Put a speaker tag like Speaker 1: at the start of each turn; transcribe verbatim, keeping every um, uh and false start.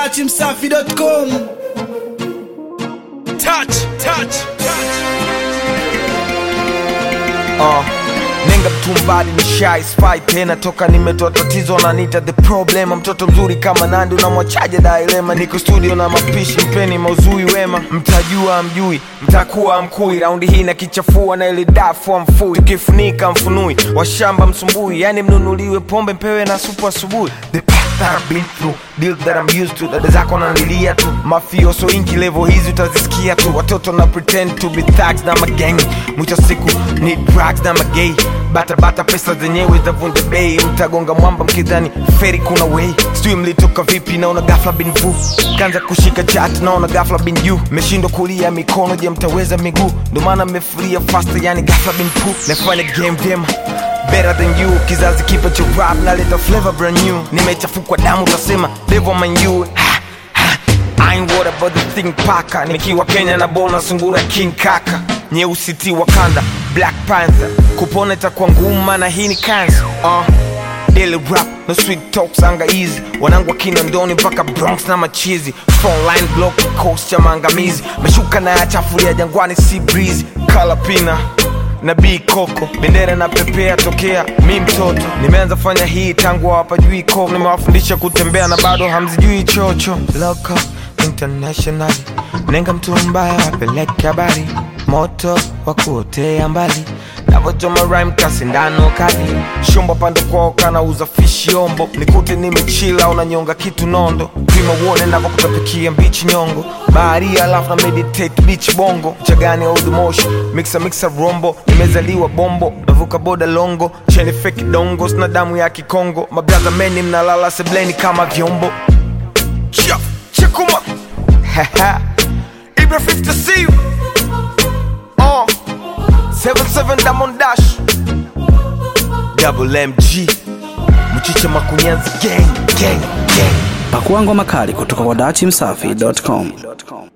Speaker 1: dati msafi dot com.
Speaker 2: Touch, touch, touch.
Speaker 3: Uh, nenga mtumbali ni shy spy tena toka nimetoa tatizo na nita the problem. Mtoto mzuri kama Nandi unamwachaje dilema. Niko studio na mapishi mpeni mauzui wema. Mtajua mjui, mtakuwa mkui. Raundi hii na kichafua na ile dafu mfui. Tukifunika mfunui, washamba msumbui. Yani mnunuliwe pombe mpewe na supu asubuhi. The path that I've been through, deal that I'm used to. Dada zako nanilia tu, mafioso inki level hizi utazisikia tu. Watoto na pretend to be thugs na magang. Mwisho siku ni drugs na magay. Bata bata pesa zenyewe za vunde bei. Mtagonga mwamba mkidhani feri kuna way. Sijui mlitoka vipi naona ghafla bin vu. Kanza kushika chat naona ghafla bin you. Meshindwa kulia mikono je mtaweza miguu. Ndo maana mmefuria faster yani ghafla bin pu. Nafanya game demo better than you. Kizazi kipa cha rap na leta flavor brand new. Nimechafukwa damu utasema devil man you. I ain't worried about the thing paka. Nikiwa Kenya na bona sungura King Kaka. Nyeusi ti Wakanda, Black Panther. Kupona itakuwa ngumu na hii ni cancer. uh, Daily rap, no sweet talks anga easy. Wanangu wa Kinondoni mpaka Bronx na machizi. Phone line block, coast ya maangamizi. Meshuka na ya chafuria jangwani sea breeze. Kalapina na B Coco, bendera na pepea tokea mi mtoto. Nimeanza fanya hii tangu hawapajui ko. Nimewafundisha kutembea na bado hamzijui chocho. Local, international. Nenga mtu mbaya wapeleke habari. Moto wakuotea mbali. Navochoma rhyme kasindano kali. Shumba pande kwao kana uza fishi ombo. Nikute nimechila unanyonga kitu nondo. Prima uone navokutapikia mbichi nyongo. Bahari alafu na meditate beach bongo. Chagani old motion, mixa mixa rombo. Nimezaliwa bombo, navuka boda longo. Cheni fake dongo, sina damu ya Kikongo. Mabraza meni mnalala sebleni kama vyombo. Chia, chekuma haha Ibra fifty C uh, seven seven Diamond Dash Double M G Mchicha Makunyanzi gang gang gang.
Speaker 4: Pakua ngoma kali kutoka kwa dati msafi dot com.